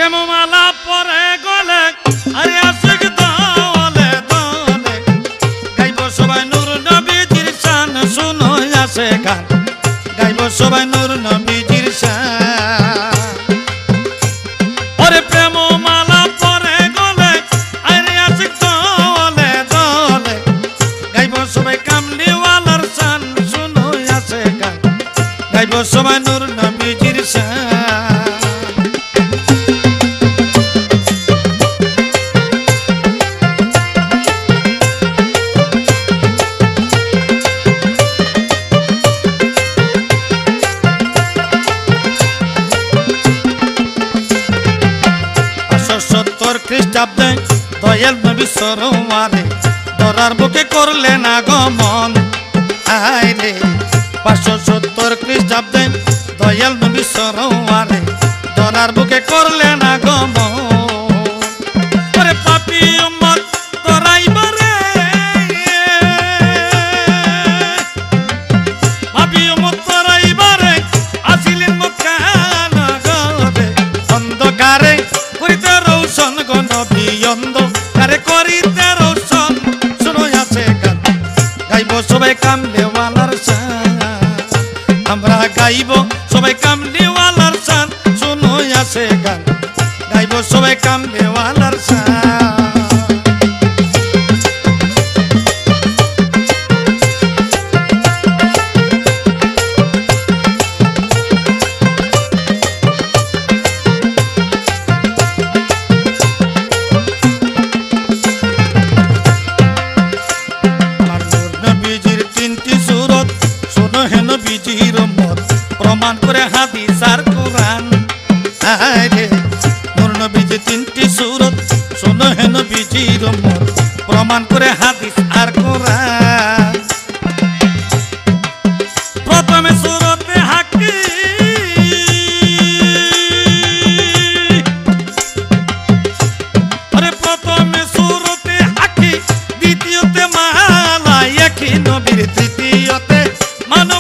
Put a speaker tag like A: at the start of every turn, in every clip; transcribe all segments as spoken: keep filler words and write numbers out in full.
A: প্রেমমালা পরে গলে আরে আশিক দলে দলে গাইব সবাই নূর নবীজির শান শুনো আসে গান গাইব সবাই নূর নবীজির শান ওরে প্রেমমালা পরে গলে আরে আশিক দলে দলে গাইব সবাই কামলিওয়ালার শান শুনো আসে গান গাইব সবাই নূর নবীজির শান খ্রিস্টাব্দে দয়াল নবী সরোয়ারে দরার বুকে করলেন আগমন আইরে পাঁচশো সত্তর খ্রিস্টাব্দে দয়াল নবী সরোয়ারে দরার বুকে করলেন আগমন ওরে পাপী উম্মত তরাইবারে পাপী উম্মত তরাইবারে আসিলেন মক্কা নগরে অন্ধকারে করিতে রৌশন গো নবী অন্ধকারে করিতে রৌশন শুনো আছে গান গাইব সবাই কামলিওয়ালার শান আমরা গাইব সবাই কামলিওয়ালার শান শুনো আছে গান গাইব সবাই কামলিওয়ালার শান প্রমাণ করে হাদিস আর কোরআন আরে নূর নবীজি তিনটি সূরত শোনো হে নবীজির উম্মত প্রমাণ করে হাদিস আর কোরআন প্রথমে সূরতে হাকি আরে প্রথমে সূরতে হাকি দ্বিতীয়তে মালায়েকি নবীর তৃতীয়তে মানব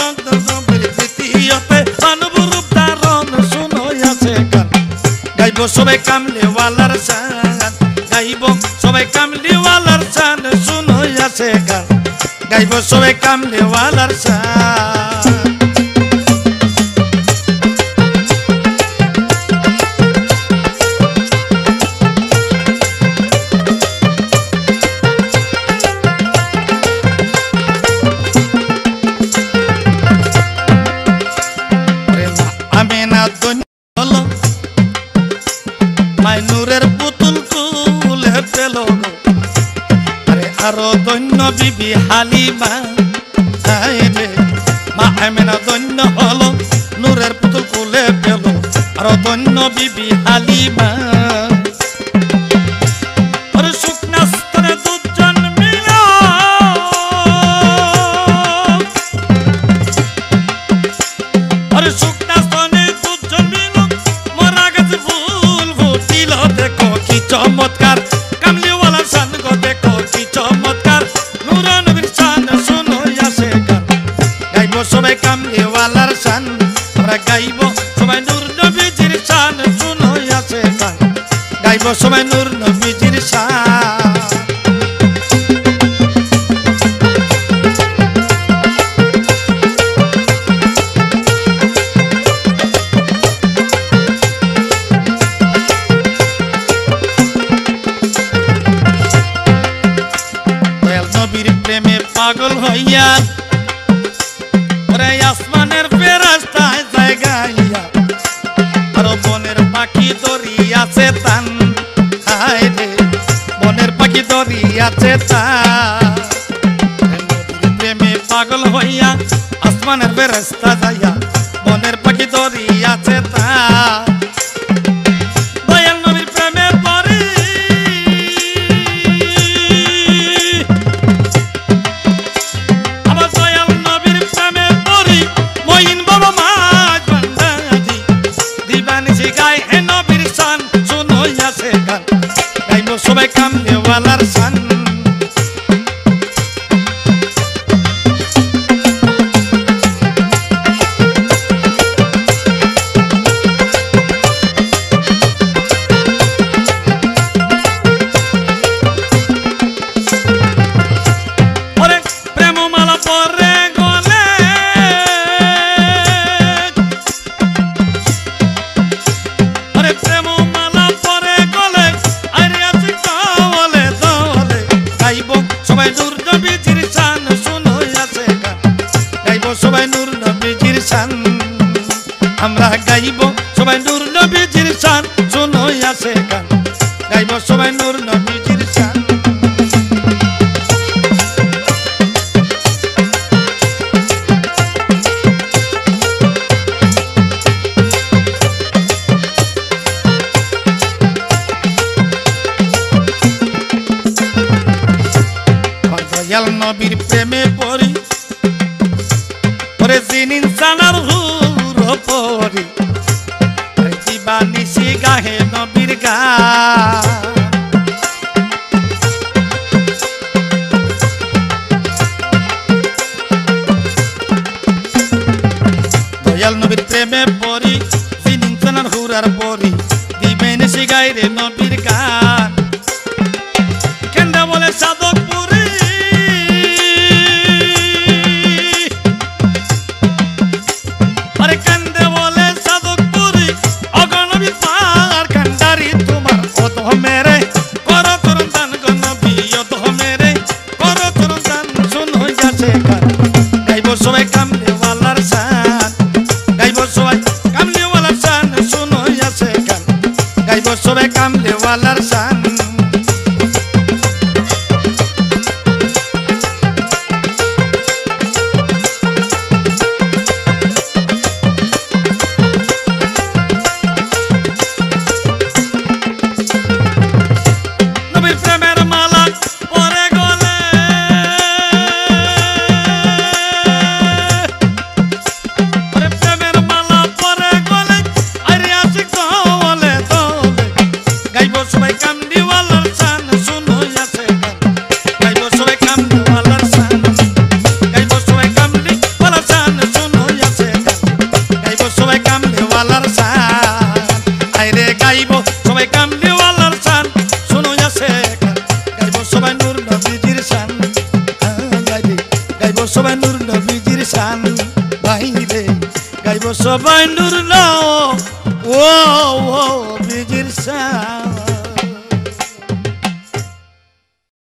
A: গাইব সবাই কামলিওয়ালার শান গাইব সবাই কামলিওয়ালার শান শুনো আছে গান গাইব সবাই কামলিওয়ালার শান নূরের পুতুল কুলে পেল আরে আরো দৈন্য বিবি হালিমা আইরে মা আমেনা দৈন্য হলো নূরের পুতুল কুলে পেল আরো দৈন্য বিবি হালিমা আরে শুকনা স্তনে দুজন মিলা আরে শুকনা স্তনে দুজন মিলা মরা গেছে চমৎকার কামলিওয়ালার শান গো দেখো কি চমৎকার নূর নবীর শান শুনো আসে গান গাইব সবাই কামলিওয়ালার শান আমরা গাইব সবাই নূর নবীজির শান শুনো আসে গান গাইব সবাই নূর নবীজির শান পাগল হইয়া ওরে আসমানের ফেরেশতায় জায়গাইয়া আরো বনের পাখি দরিয়াছে তান হায়রে বনের পাখি দরিয়াছে তান প্রেমে পাগল হইয়া আসমানের ফেরেশতা যাইয়া বনের পাখি দরিয়াছে তান দয়াল নবীর প্রেমে পড়ি সবাই কামলিওয়ালার শান সবাই নূর নবীজির শান আমরা গাইব সবাই নূর নবীজির শান শুনো আসে গান গাইব সবাই নূর নবীজির শান দয়াল নবীর প্রেমে পড়ি ওরে জিন ইনসানার হুর পড়ি জীবানি সি গাহে নবীর গান দয়াল নবীর প্রেমে পড়ি জিন ইনসানার হুর আর পড়ি দিবেন সি গায় রে নবীর গান কেন্দ্র বলে সাধক সবাই কামলিওয়ালার শান গাইব সবাই কামলিওয়ালার শান শুনো আসে গান গাইব সবাই কামলিওয়ালার শান নবীর প্রেমের মালা পরে গলে সবাই নূর নবীজির শান বাইরে গাইব সবাই নূর ন ও ও নবীজির শান।